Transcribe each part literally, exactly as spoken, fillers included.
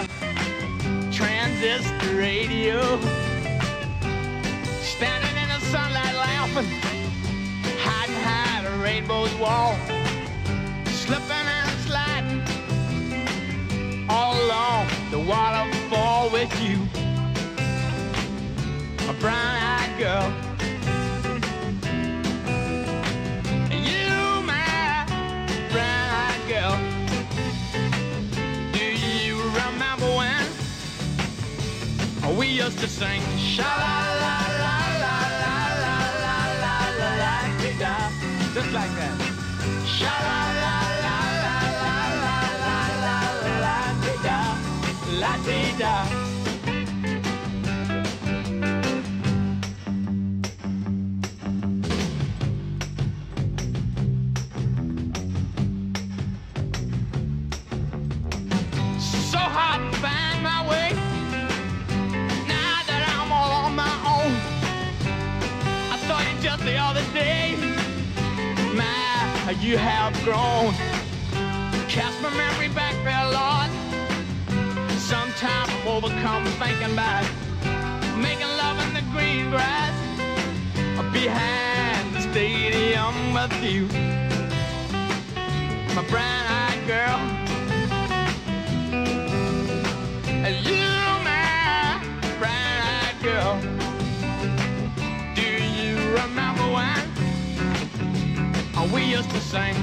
a transistor radio, standing in the sunlight laughing, hiding behind a rainbow's wall, slipping and sliding all along the waterfall with you, a brown-eyed girl. You, my brown-eyed girl. Do you remember when we used to sing sha-la-la-la-la-la-la-la-la-la-la-la-la-la, just like that. Sha-la-la-la-la-la-la-la-la-la-la-la-la. So hard to find my way now that I'm all on my own. I saw you just the other day. My, you have grown. Cast my memory back there, Lord. Sometimes I'm overcome thinking about making love in the green grass behind the stadium with you, my brown-eyed girl. You, my brown-eyed girl. Do you remember when we used to sing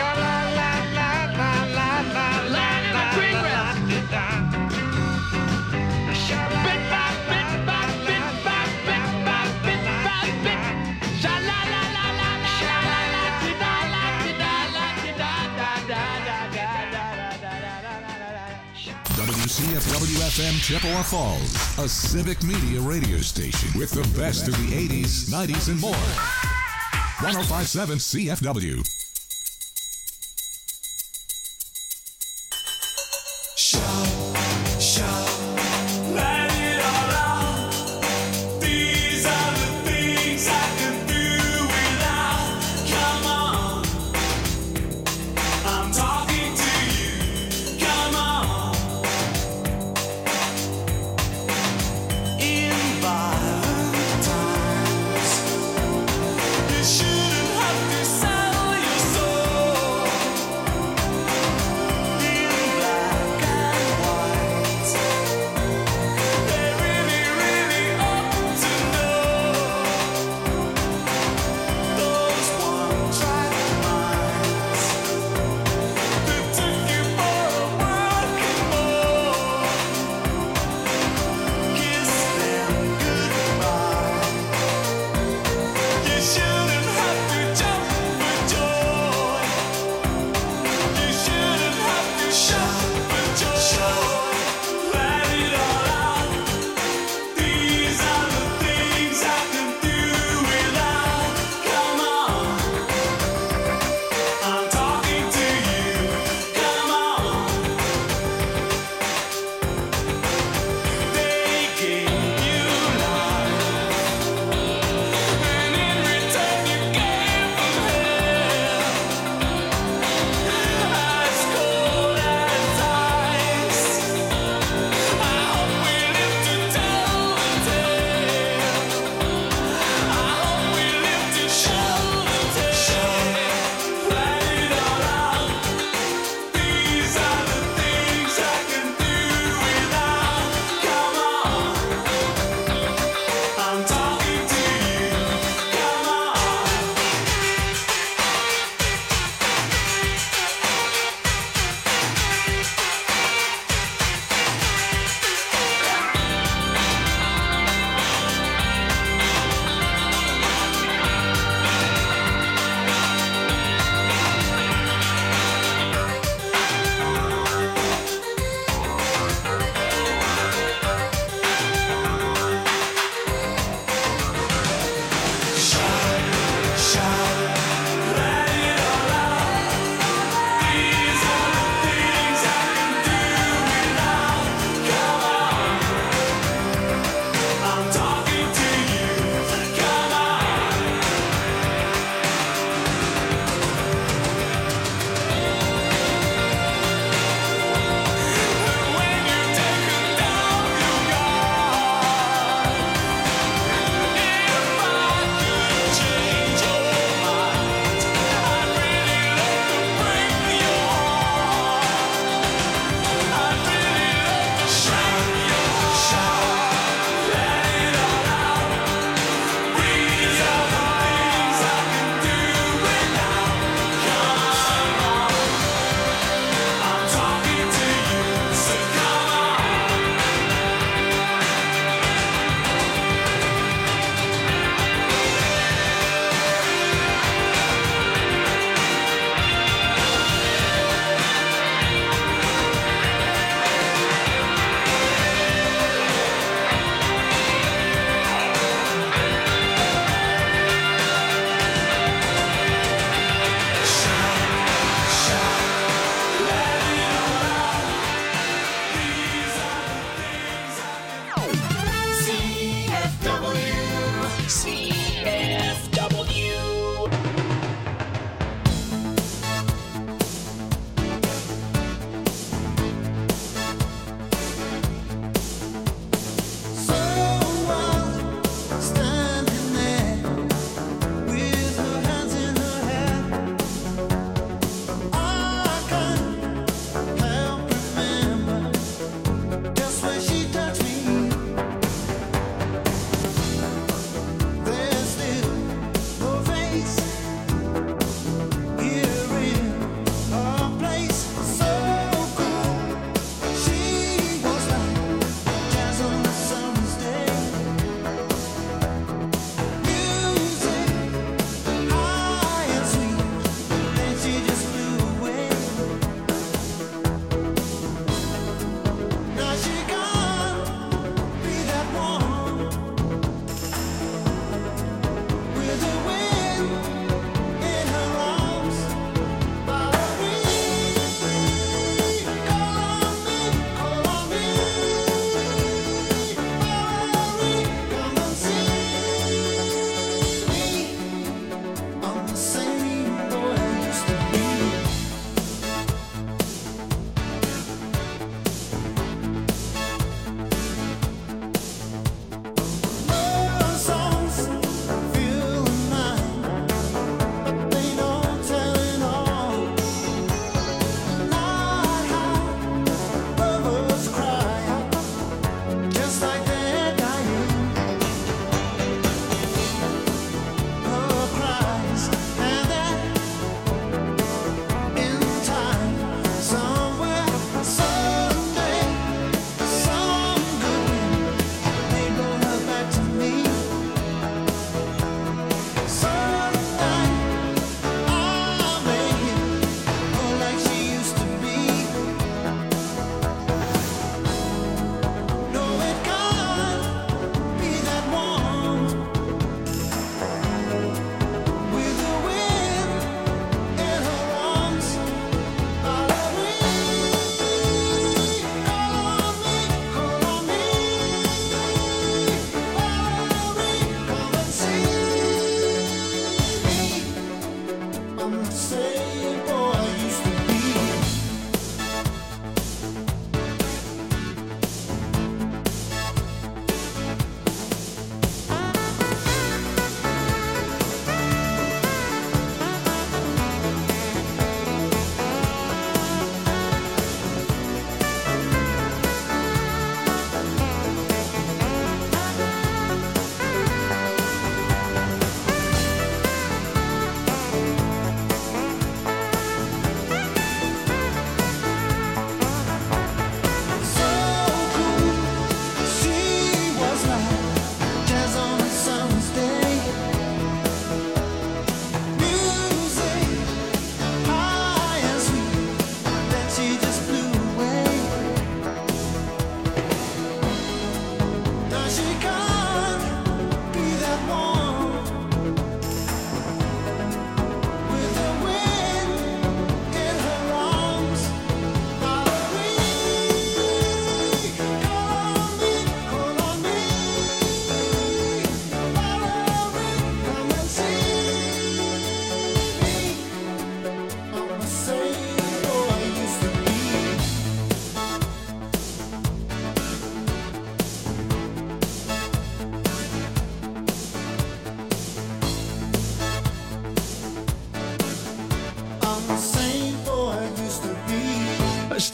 sha-la-la-la-la-la-la-la, in the green grass? Bit by bit by bit by bit by bit by bit. W C F W F M Chippewa Falls, a civic media radio station with the best of the eighties, nineties, and more. one oh five point seven C F W. Shouldn't have to sell your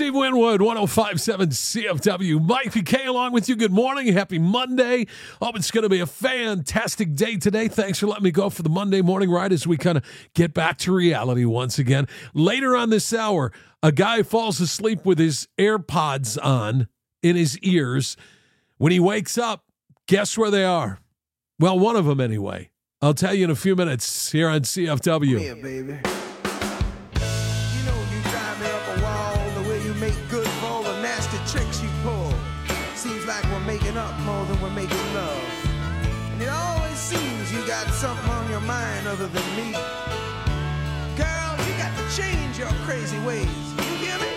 Steve Winwood, one oh five point seven C F W. Mike P K along with you. Good morning. Happy Monday. Hope it's going to be a fantastic day today. Thanks for letting me go for the Monday morning ride as we kind of get back to reality once again. Later on this hour, a guy falls asleep with his AirPods on in his ears. When he wakes up, guess where they are? Well, one of them anyway. I'll tell you in a few minutes here on C F W. Come here, baby. You know you drive me up a wall the way you make good for all the nasty tricks you pull. Seems like we're making up more than we're making love. And it always seems you got something on your mind other than me. Girl, you got to change your crazy ways. You hear me?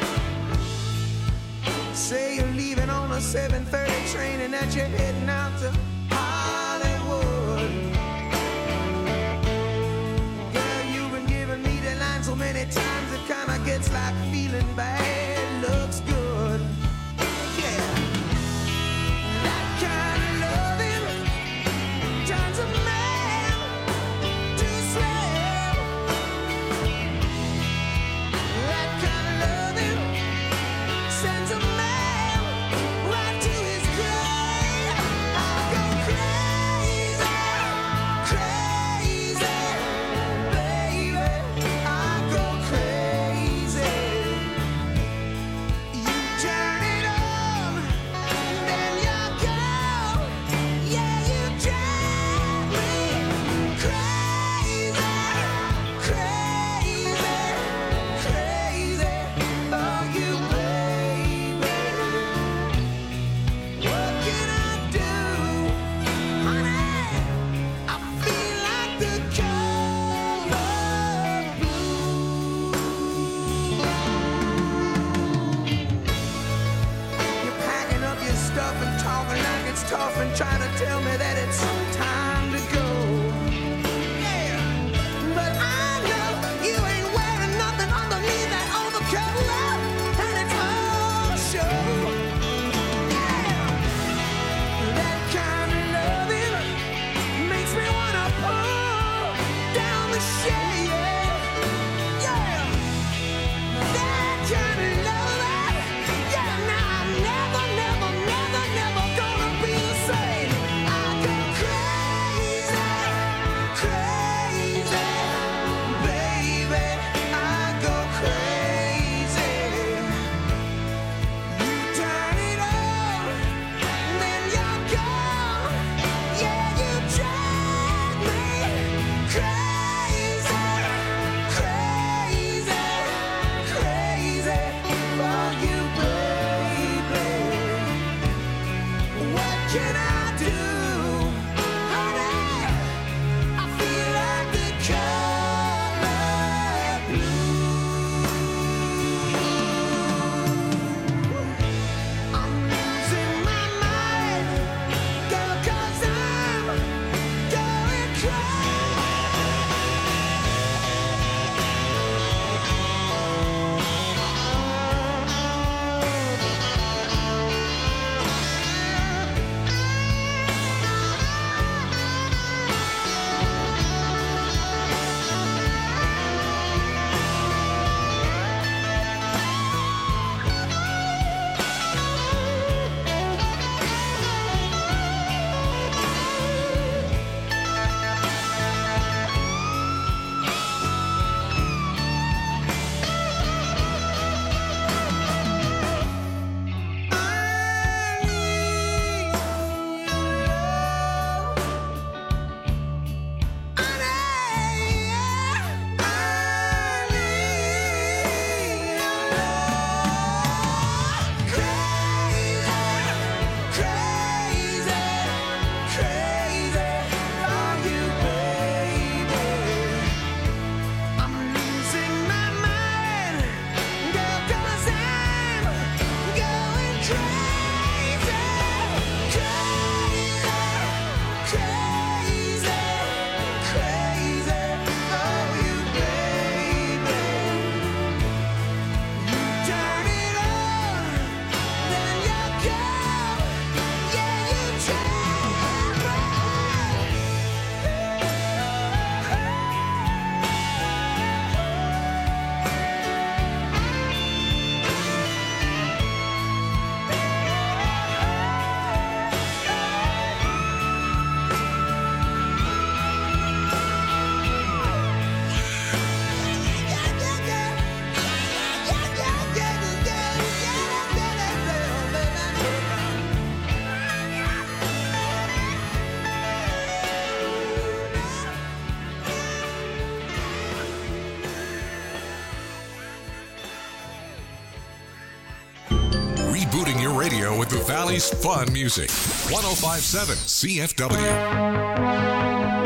Say you're leaving on a seven thirty train and that you're heading out to Hollywood. So many times it kinda gets like feeling bad looks good. Yeah, that kind of loving turns a man to slave. That kind of loving sends a man right to his grave. I go crazy, crazy, baby. I go crazy. You turn it on, then you go. Yeah, you drive me crazy, crazy, crazy. Oh, you baby. What can I do, honey? I feel like the color blue. You're packing up your stuff and talking like it's tough and trying to tell me that it's time to go. Yeah, but I know you ain't wearing nothing underneath that overcoat, and it's all show. Yeah, that kind of loving makes me wanna pull down the shade. Yeah, that kind of loving. Yeah, now I'm never, never, never, never gonna be the same. I go crazy, crazy, baby. I go crazy. You turn it on, then you're gone. Yeah, you drive me crazy, crazy, crazy for you, baby. What can I do, honey? I feel like the color blue. I'm losing my mind, girl, 'cause I'm going crazy. rebooting your radio with the Valley's fun music. one oh five point seven C F W.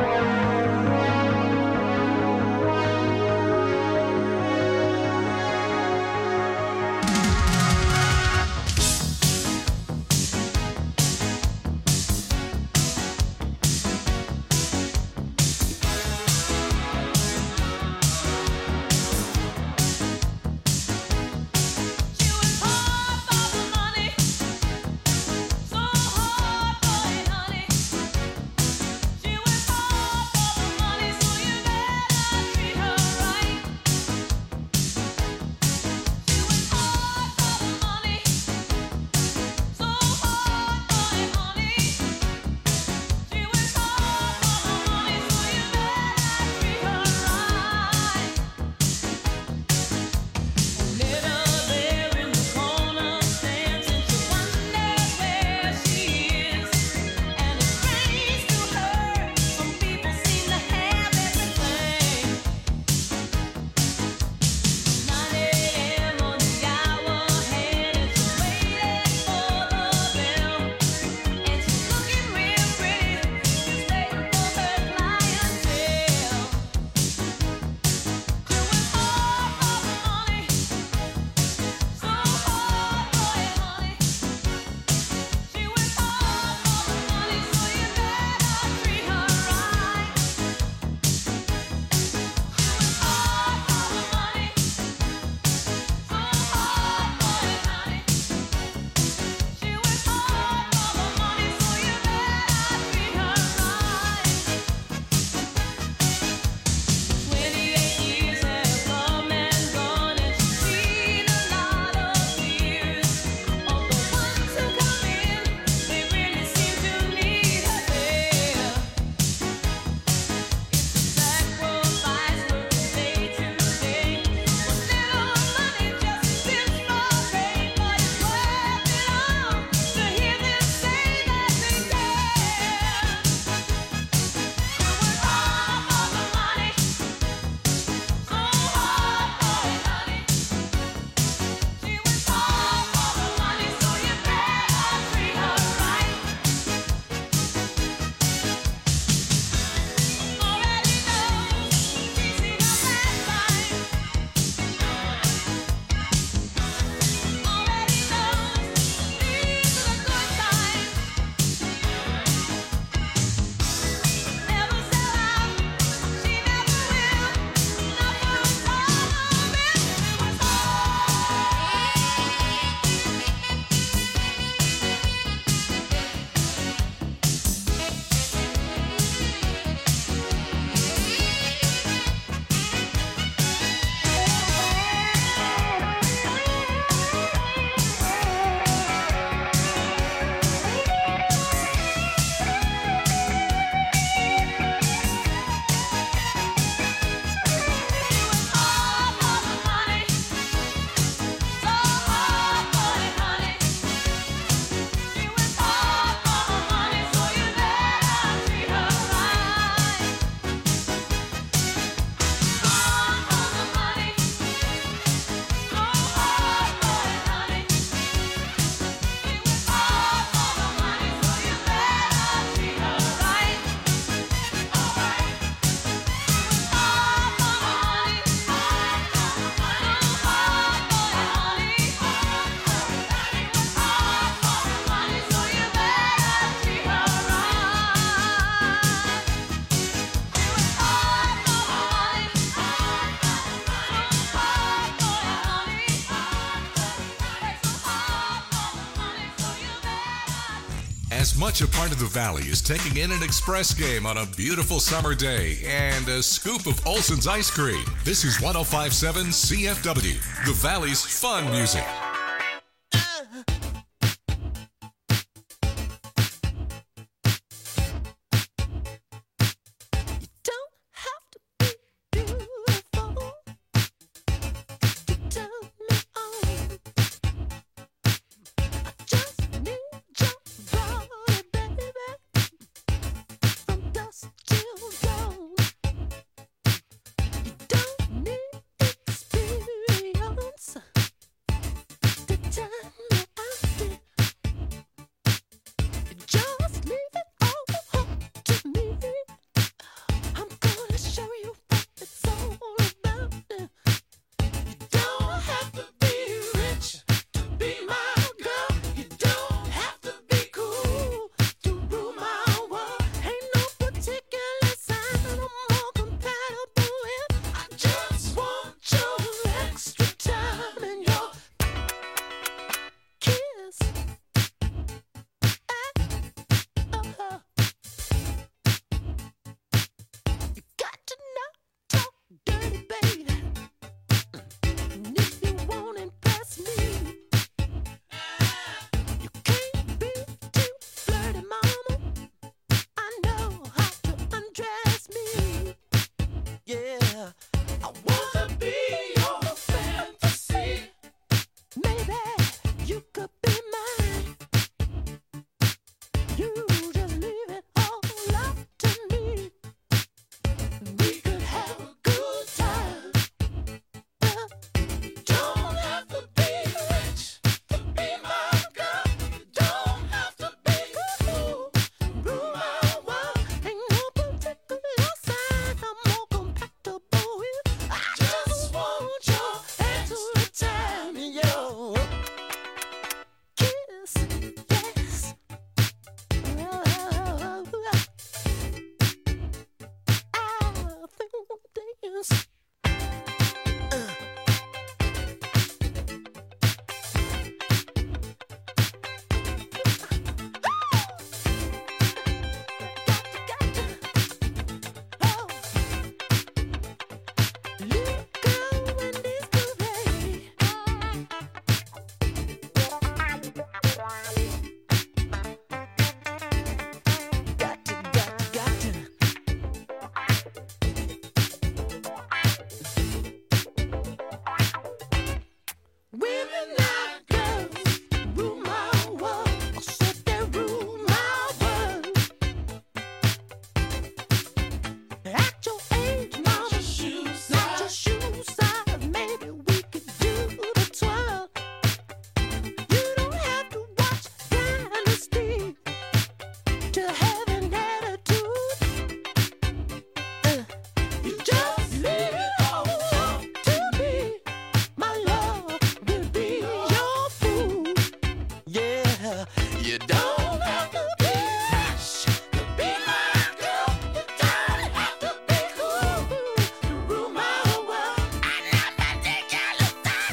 As much a part of the Valley as taking in an express game on a beautiful summer day and a scoop of Olson's ice cream. This is one oh five point seven C F W, the Valley's fun music. You don't have to be rich to be my girl. You don't have to be cool to rule my world. I never take your look back.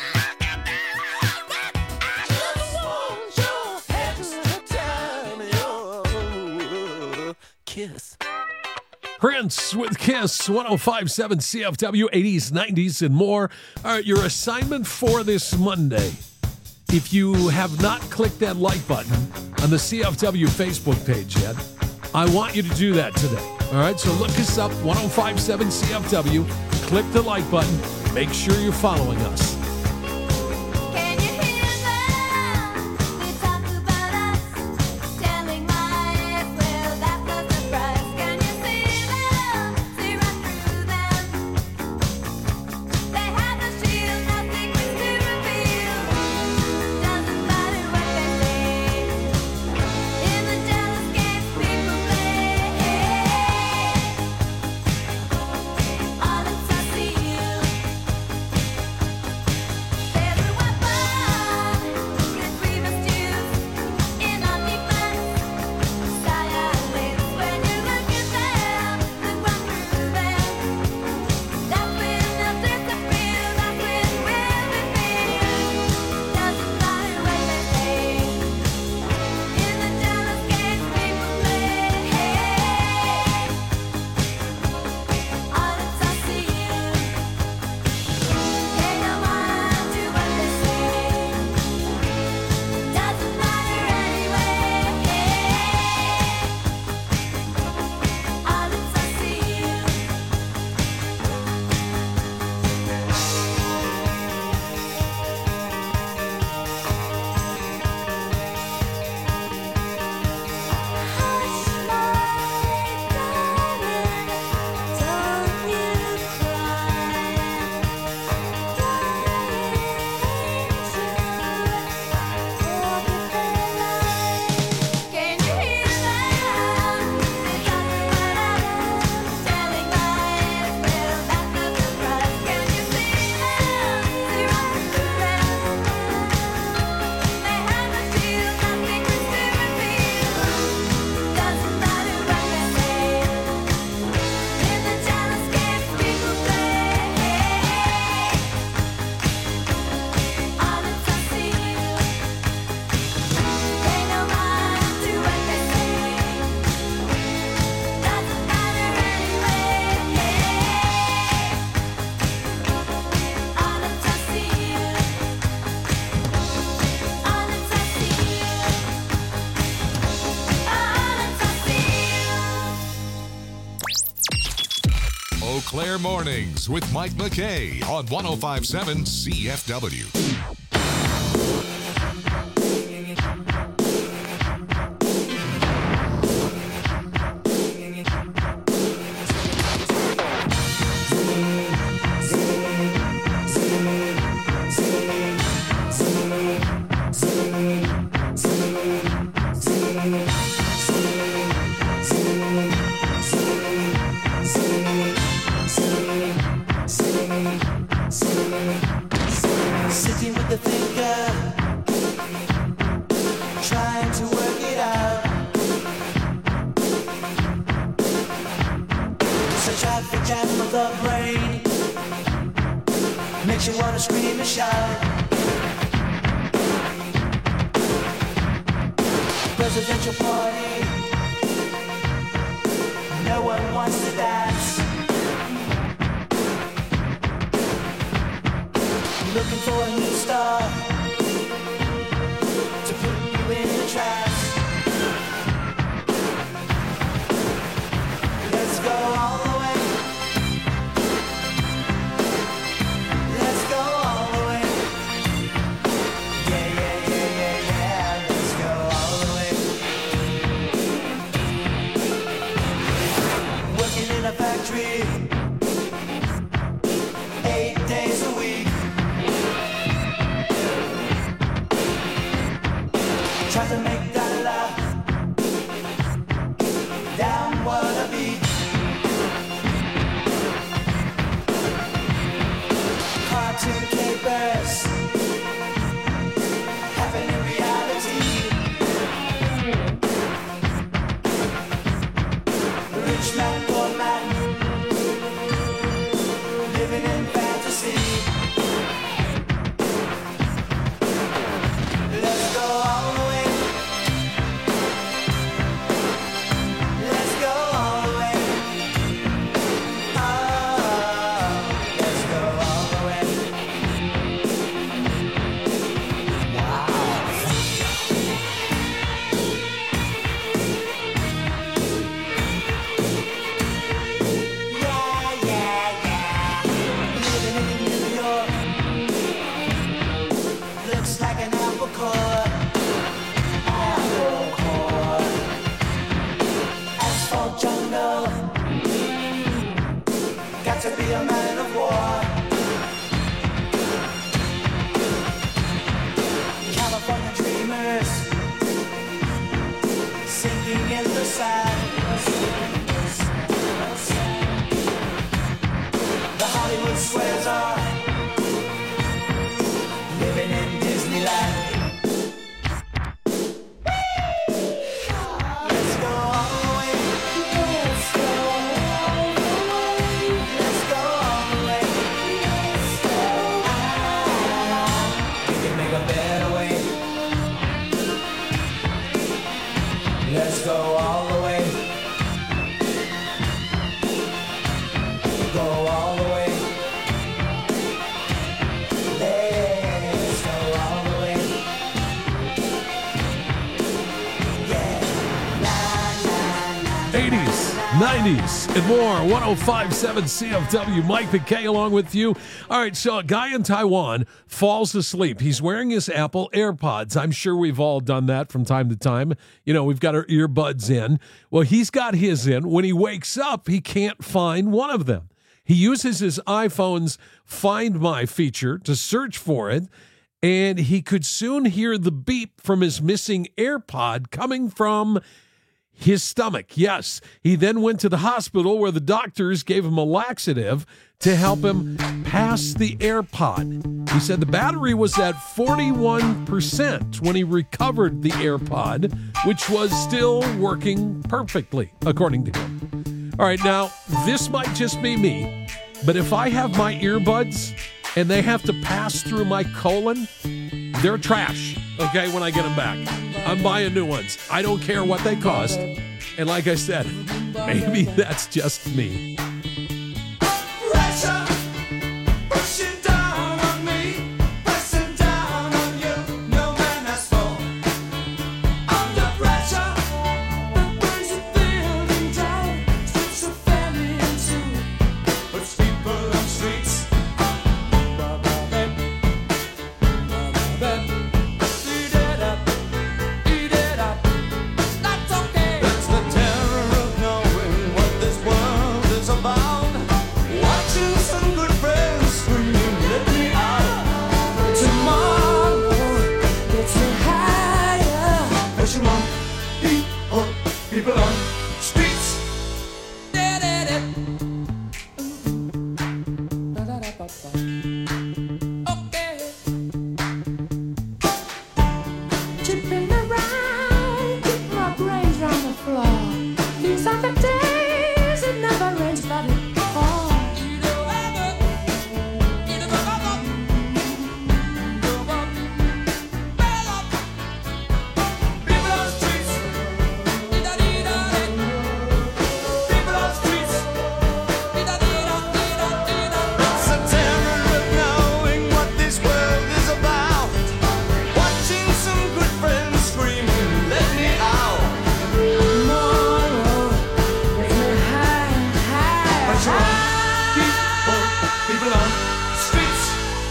I just want your extra time, your kiss. Prince with Kiss, one oh five point seven C F W, eighties, nineties, and more. All right, your assignment for this Monday. If you have not clicked that like button on the C F W Facebook page yet, I want you to do that today. All right, so look us up, one oh five point seven C F W. Click the like button. Make sure you're following us. Can you hear them? They talk about us, telling my ex, well, that was the price. Can you see them? See right through them. They have the shield, no secrets to reveal. Doesn't matter what they say. In the jealous games people play. All it's I see you. There's a weapon that we must use in our defense. Silence when you look at them, look right through them. That's when they'll disappear. That's when we'll be free. Doesn't matter what they say. In the jealous games people play. All it's I see you. Pay no mind to what they say. Doesn't matter anyway. All it's I see you. Hush, my darling, don't you cry. Can you hear them? They talk about us, telling my ex, well, that was the price. Can you see them? See right through them. They have the shield, no secrets to reveal. Doesn't matter what they say. In the jealous games people play. All it's I see you. Pay no mind to what they say. Doesn't matter anyway. All it's I see you. All it's I see you. All it's I see you. Eau Claire Mornings with Mike McKay on one oh five point seven C F W. Sitting with the thinker, trying to work it out. Such traffic jam of the brain makes you wanna scream and shout. Presidential party, no one wants to dance. Looking for a new star to put you in the trance. Let's go all the way. Let's go all the way. Yeah, yeah, yeah, yeah, yeah. Let's go all the way. Working in a factory, eight days a week. Try to make that laugh downward a beat. Cartoon capers happen in reality. side. The Hollywood squares are living in Disneyland. Let's go all the way. Let's go all the way. Let's go all the way. We can make a better way. Let's go all the way. Go all the way. Let's go all the way. eighties, nineties, and more. one oh five point seven C F W. Mike McKay along with you. All right, so a guy in Taiwan falls asleep. He's wearing his Apple AirPods. I'm sure we've all done that from time to time. You know, we've got our earbuds in. Well, he's got his in. When he wakes up, he can't find one of them. He uses his iPhone's Find My feature to search for it, and he could soon hear the beep from his missing AirPod coming from his stomach. Yes. He then went to the hospital where the doctors gave him a laxative to help him pass the AirPod. He said the battery was at forty-one percent when he recovered the AirPod, which was still working perfectly, according to him. All right, now, this might just be me, but if I have my earbuds and they have to pass through my colon, they're trash, okay, when I get them back. I'm buying new ones. I don't care what they cost. And like I said, maybe that's just me. Pressure pushing down on me, pressing down on you. No man has fall under pressure. That brings the building down, splits the family in two, puts people on streets. Eat it up, eat it up. That's okay. That's the terror of knowing what this world is about. Watching some good friends screaming, let me out. Tomorrow gets me higher. Pushing on people, people on streets. Okay. Chipping around, keep my brains on the floor. These are the days it never rains, but it falls. People on streets. People on streets. It's the terror of knowing what this world is about. Watching some good friends screaming, let me out. Tomorrow gets me higher, But higher, you're people, people on streets.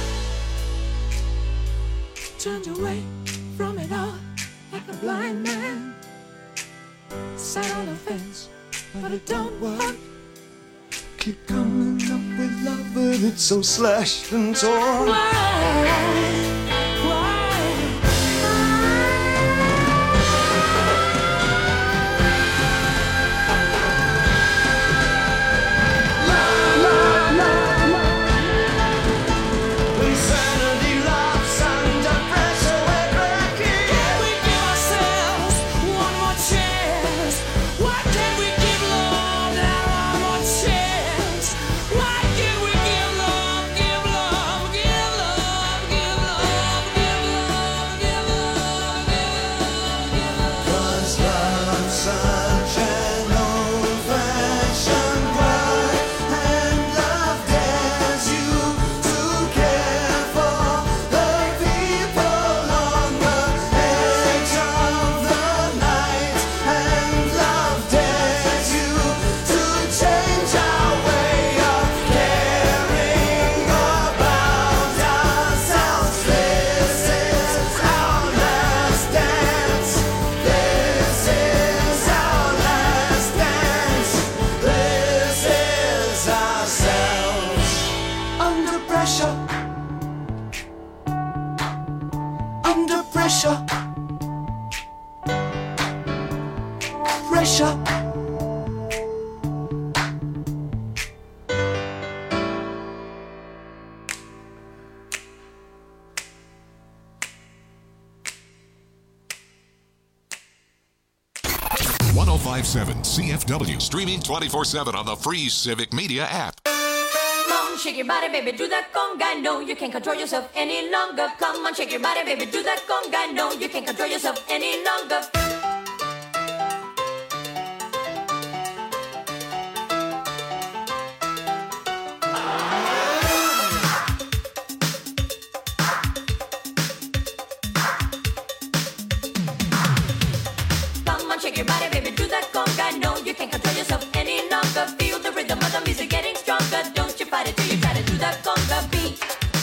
turned away from it all like a blind man. Sat on the fence, but it don't work. Keep coming up with love, but it's so slashed and torn. Why? Why? Insanity laughs under pressure, we're breaking. Can we give ourselves one more chance? Why can't we give love that one more chance? Why can't we give love, give love, give love, give love? pressure. one oh five point seven C F W, streaming twenty-four seven on the free Civic Media app. Come on, shake your body, baby, do that conga. No, you can't control yourself any longer. Come on, shake your body, baby, do that conga. No, you can't control yourself any longer. Come on, shake your body, baby, do that conga. No, you can't control yourself any longer. Feel the rhythm of the music getting stronger. Don't you fight it till you try to do that conga beat.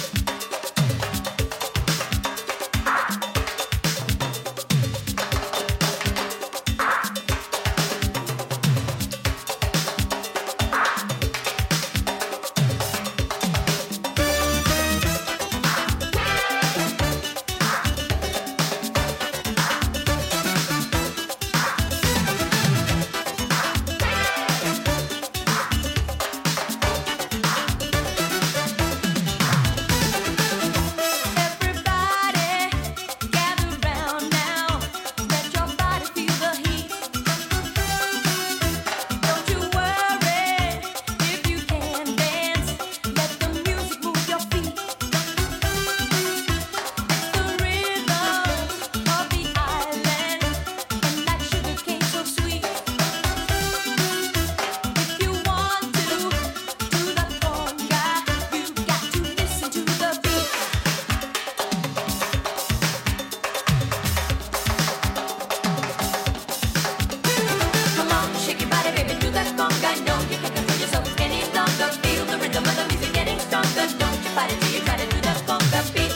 Everybody, gather round now. Let your body feel the heat. Don't you worry if you can't dance. Let the music move your feet. It's the rhythm of the island, and that sugar cane so sweet. If you want to do the conga, you got to listen to the beat. Come on, shake your body, baby, do that conga. No, you can't control yourself any longer. Feel the rhythm of the music getting stronger. Don't you fight it till you try to do that conga beat.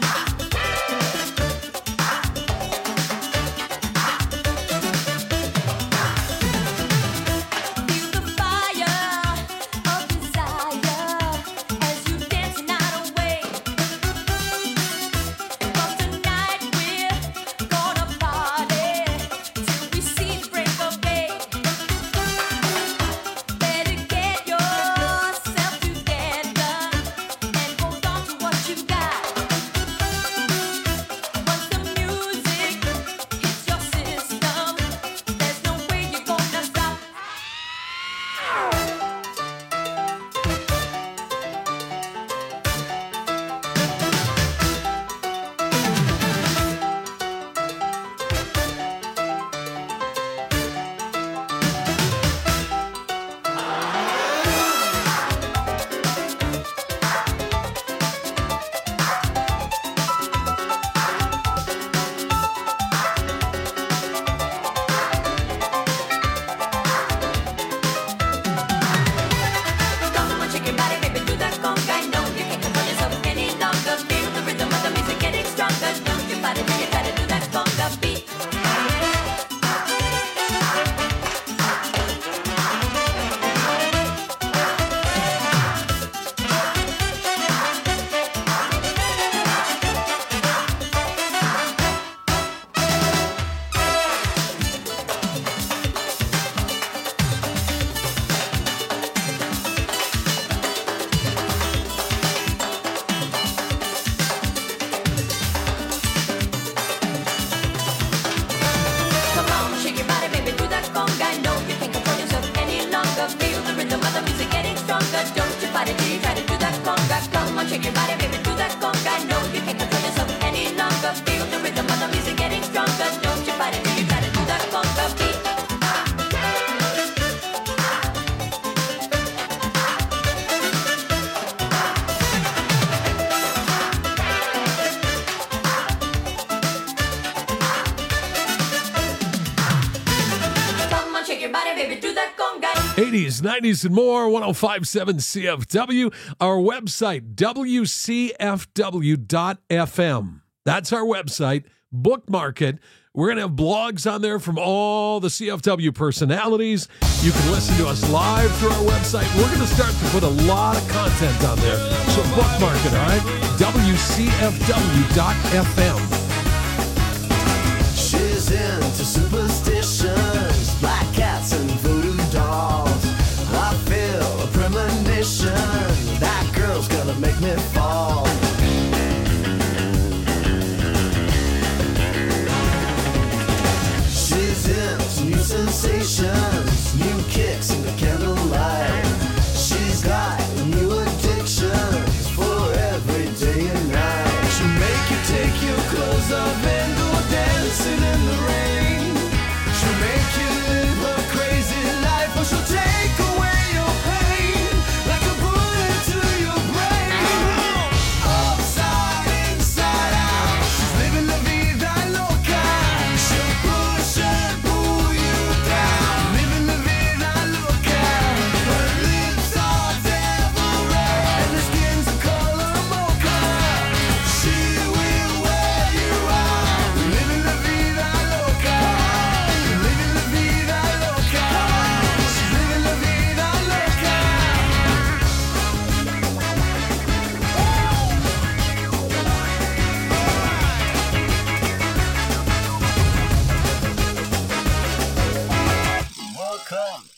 Feel the fire of desire as you dance the night away. 'Cause tonight we're gonna party till we see the break of day. Better get yourself together and hold on to what you got. Once the music hits your system, there's no way you're gonna stop. Come on, shake your body, baby, do that conga. No, you can't control yourself any longer. Feel the rhythm of the music getting stronger. Don't you fight it till you try to do that conga beat. Come on, shake your body, baby, do that conga. No, you can't control yourself any longer. Feel the rhythm of the music getting stronger. Don't you fight it till you try to do that conga. Come on, shake your body, baby, do that conga. No, you can't control yourself any longer. Feel the rhythm of the music getting stronger. Don't you fight it till you try to do that conga beat. Come on, shake your body, baby, do that conga. eighties, nineties, and more. one oh five point seven C F W. Our website, W C F W dot F M. That's our website. Bookmark it. We're going to have blogs on there from all the C F W personalities. You can listen to us live through our website. We're going to start to put a lot of content on there. So bookmark it, all right? W C F W dot F M. She's into superstitions, black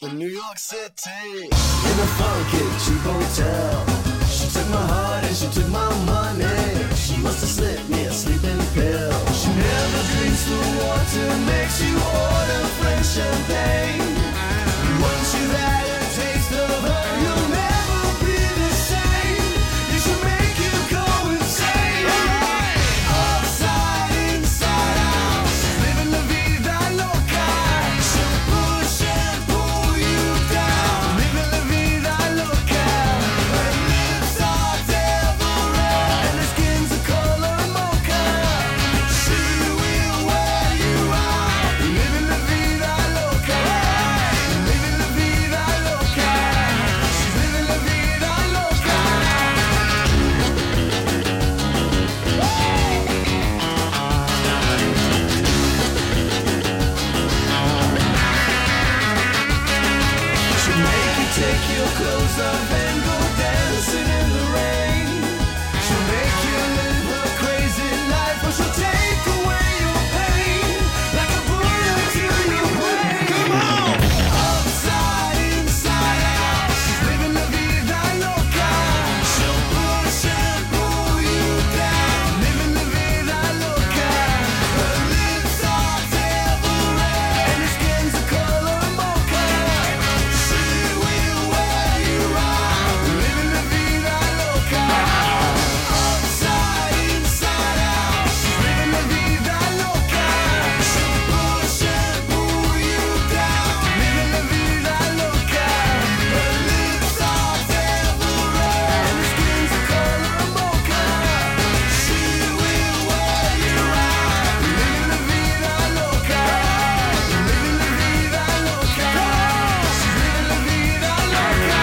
in New York City, in a funky cheap hotel. She took my heart and she took my money. She must have slipped me a sleeping pill. She never drinks the water, makes you order French champagne. Once you've had a taste of her, you'll never be the same. You should make you go insane. Upside, inside out, she's living la vida loca. She'll push and pull you down, living la vida loca. Her lips are devil red and her skin's a color mocha. She will wear you out, living la vida loca. Living la vida loca. She's living la vida loca. She'll make you take your clothes off and go dancing in the rain. She'll make you live her crazy life, or she'll take away your pain like a bullet to your brain. Come on! Upside, inside out, she's living la vida loca. She'll push and pull you down, living la vida loca. Her lips are devil red and her skin's a color mocha. She will wear you out, living la vida loca. Upside, inside out, she's living la vida loca. She'll push and pull you down, living la vida loca. Her lips are devil red and her skin's a color mocha. She will wear you out, living la vida loca. Living la vida loca. She's living la vida loca.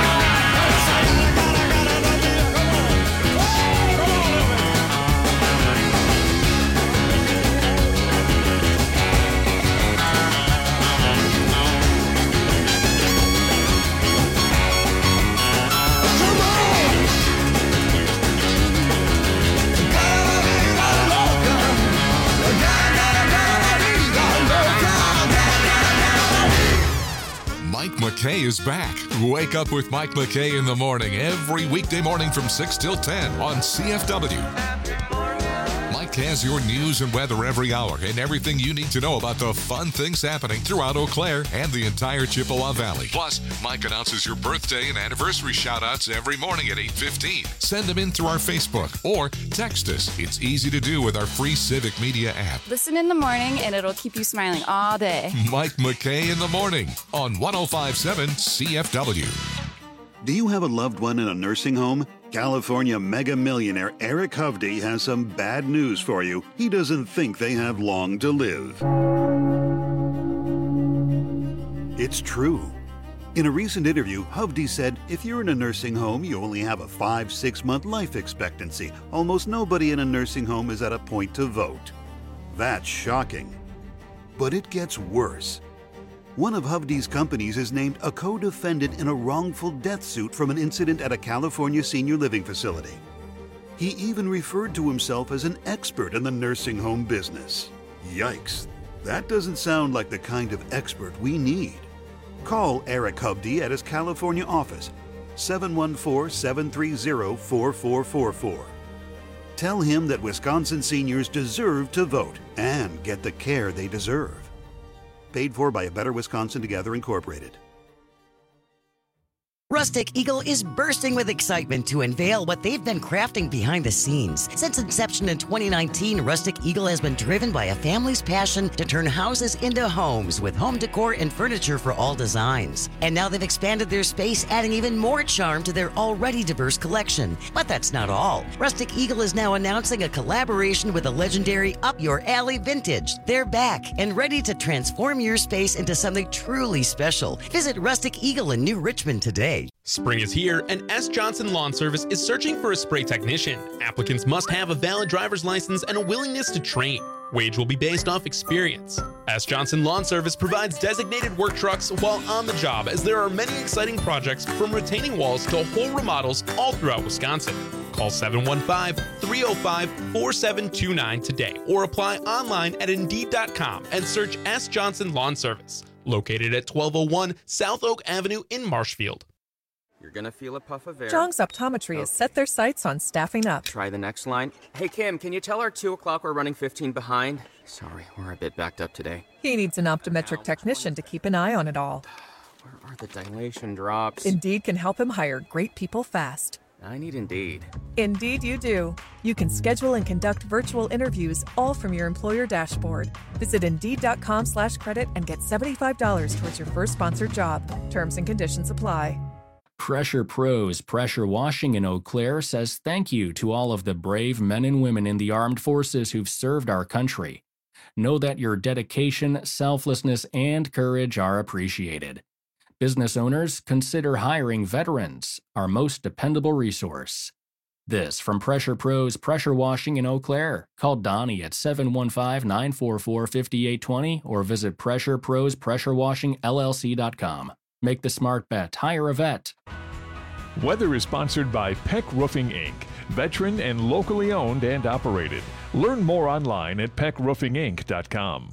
Mike McKay is back. Wake up with Mike McKay in the morning every weekday morning from six till ten on C F W. Mike has your news and weather every hour and everything you need to know about the fun things happening throughout Eau Claire and the entire Chippewa Valley. Plus, Mike announces your birthday and anniversary shout-outs every morning at eight fifteen. Send them in through our Facebook or text us. It's easy to do with our free Civic Media app. Listen in the morning and it'll keep you smiling all day. Mike McKay in the morning on one oh five point seven C F W. Do you have a loved one in a nursing home? California mega millionaire Eric Hovde has some bad news for you. He doesn't think they have long to live. It's true. In a recent interview, Hovde said, if you're in a nursing home, you only have a five, six month life expectancy. Almost nobody in a nursing home is at a point to vote. That's shocking. But it gets worse. One of Hovde's companies is named a co-defendant in a wrongful death suit from an incident at a California senior living facility. He even referred to himself as an expert in the nursing home business. Yikes, that doesn't sound like the kind of expert we need. Call Eric Hovde at his California office, seven one four, seven three zero, four four four four. Tell him that Wisconsin seniors deserve to vote and get the care they deserve. Paid for by A Better Wisconsin Together, Incorporated. Rustic Eagle is bursting with excitement to unveil what they've been crafting behind the scenes. Since inception in twenty nineteen, Rustic Eagle has been driven by a family's passion to turn houses into homes with home decor and furniture for all designs. And now they've expanded their space, adding even more charm to their already diverse collection. But that's not all. Rustic Eagle is now announcing a collaboration with the legendary Up Your Alley Vintage. They're back and ready to transform your space into something truly special. Visit Rustic Eagle in New Richmond today. Spring is here, and S. Johnson Lawn Service is searching for a spray technician. Applicants must have a valid driver's license and a willingness to train. Wage will be based off experience. S. Johnson Lawn Service provides designated work trucks while on the job, as there are many exciting projects from retaining walls to whole remodels all throughout Wisconsin. Call seven one five, three oh five, four seven two nine today or apply online at Indeed dot com and search S. Johnson Lawn Service. located at twelve oh one South Oak Avenue in Marshfield. You're gonna feel a puff of air. Jong's Optometry has set their sights on staffing up. Try the next line. Hey, Kim, can you tell our two o'clock we're running fifteen behind? Sorry, we're a bit backed up today. He needs an optometric technician to keep an eye on it all. Where are the dilation drops? Indeed can help him hire great people fast. I need Indeed. Indeed you do. You can schedule and conduct virtual interviews all from your employer dashboard. Visit Indeed.com slash credit and get seventy-five dollars towards your first sponsored job. Terms and conditions apply. Pressure Pros Pressure Washing in Eau Claire says thank you to all of the brave men and women in the armed forces who've served our country. Know that your dedication, selflessness, and courage are appreciated. Business owners, consider hiring veterans, our most dependable resource. This from Pressure Pros Pressure Washing in Eau Claire. Call Donnie at seven one five, nine four four, five eight two zero or visit Pressure Pros Pressure Washing L L C dot com. Make the smart bet. Hire a vet. Weather is sponsored by Peck Roofing, Incorporated, veteran and locally owned and operated. Learn more online at peck roofing inc dot com.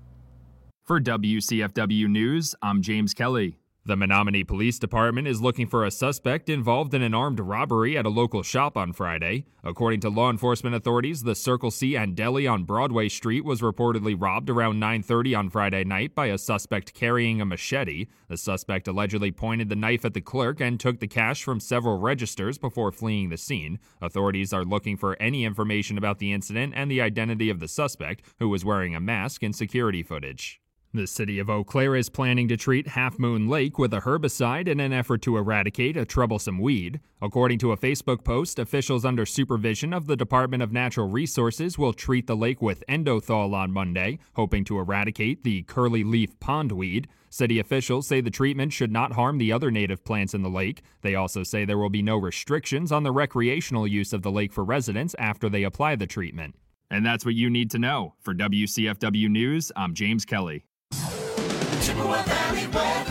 For W C F W News, I'm James Kelly. The Menominee Police Department is looking for a suspect involved in an armed robbery at a local shop on Friday. According to law enforcement authorities, the Circle C and Deli on Broadway Street was reportedly robbed around nine thirty on Friday night by a suspect carrying a machete. The suspect allegedly pointed the knife at the clerk and took the cash from several registers before fleeing the scene. Authorities are looking for any information about the incident and the identity of the suspect, who was wearing a mask, in security footage. The city of Eau Claire is planning to treat Half Moon Lake with a herbicide in an effort to eradicate a troublesome weed. According to a Facebook post, officials under supervision of the Department of Natural Resources will treat the lake with endothol on Monday, hoping to eradicate the curly leaf pondweed. City officials say the treatment should not harm the other native plants in the lake. They also say there will be no restrictions on the recreational use of the lake for residents after they apply the treatment. And that's what you need to know. For W C F W News, I'm James Kelly. Chippewa Valley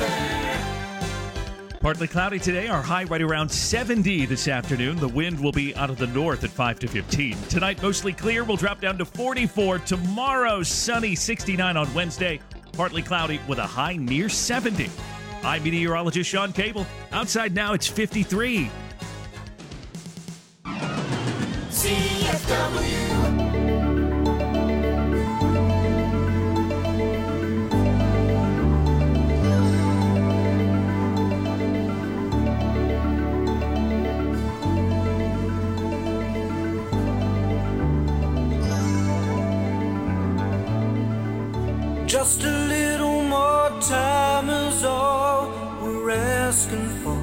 weather. Partly cloudy today, our high right around seventy this afternoon. The wind will be out of the north at five to fifteen. Tonight, mostly clear, we'll drop down to forty-four. Tomorrow, sunny, sixty-nine on Wednesday. Partly cloudy with a high near seventy. I'm meteorologist Sean Cable. Outside now, it's fifty-three. C F W. Just a little more time is all we're asking for.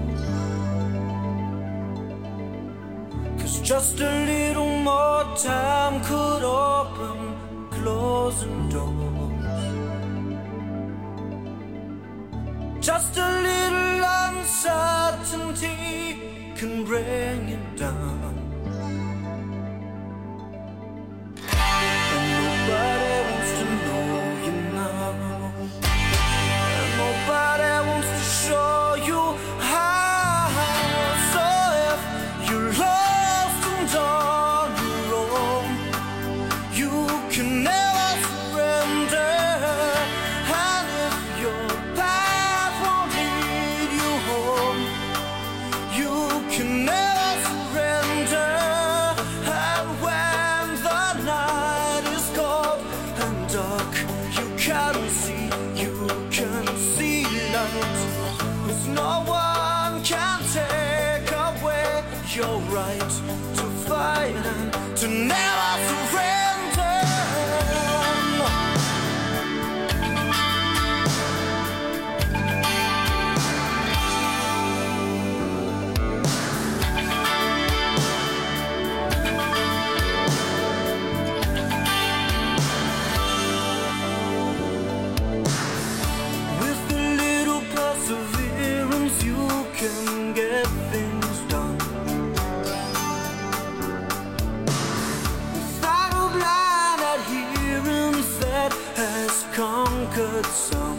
'Cause just a little more time could open closing doors. Just a little uncertainty can bring it down. And nobody wants to know you now. And nobody wants to show you how. So if you're lost and on your own, you can never surrender. And if your path won't lead you home, you can never surrender. And when the night is cold and dark, you can see, you can see light. 'Cause no one can take away your right to fight and to never surrender. With a little perseverance, you can get things done. Without a blind adherence that has conquered some.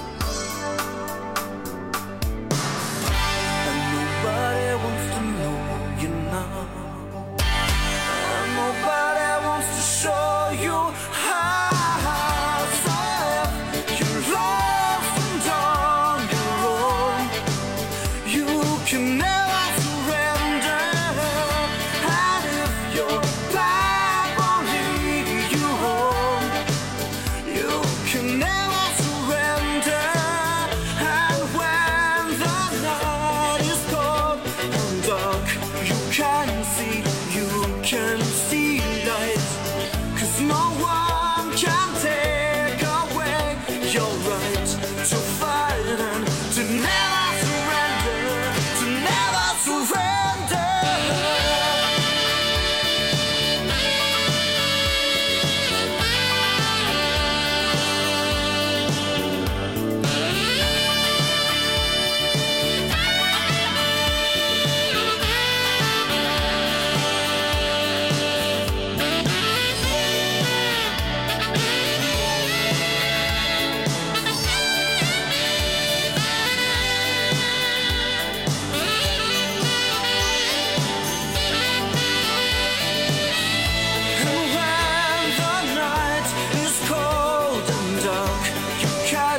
And nobody wants to know you now. And nobody wants to show you how. So if you're lost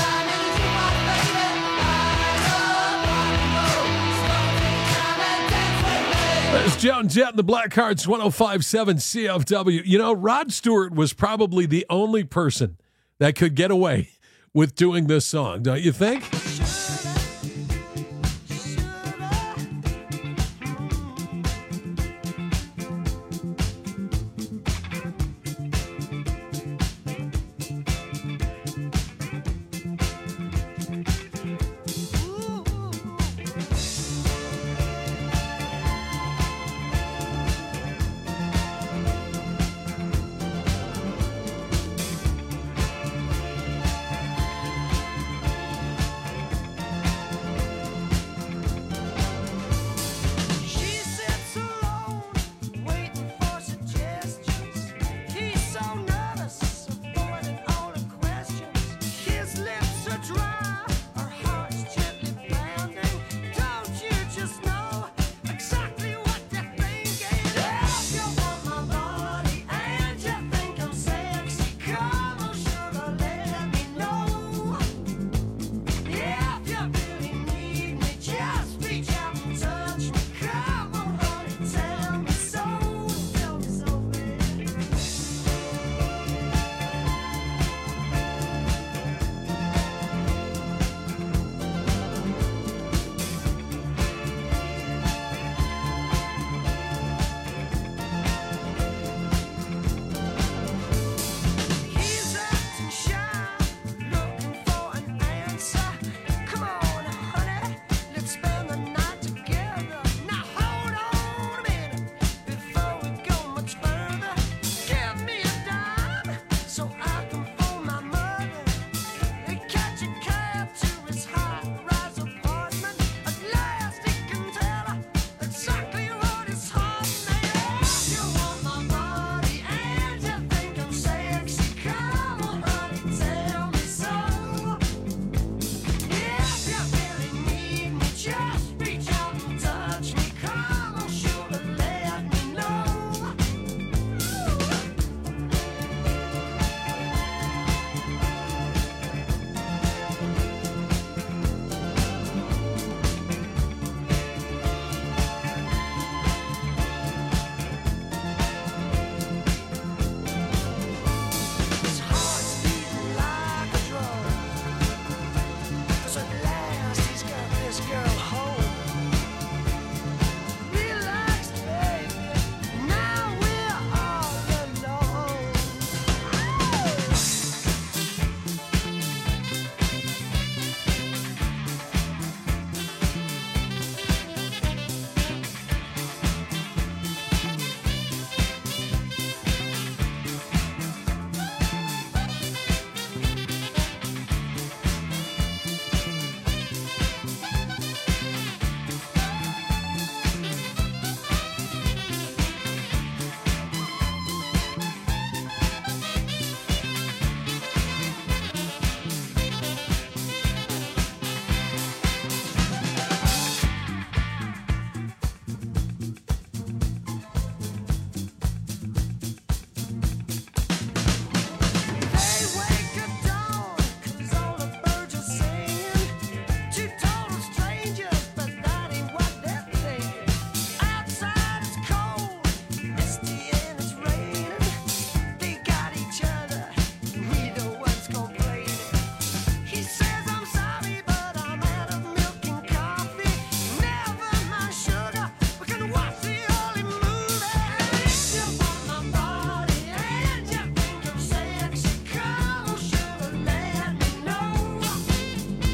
There's Joan Jett and the Blackhearts, one oh five point seven C F W. You know, Rod Stewart was probably the only person that could get away with doing this song, don't you think?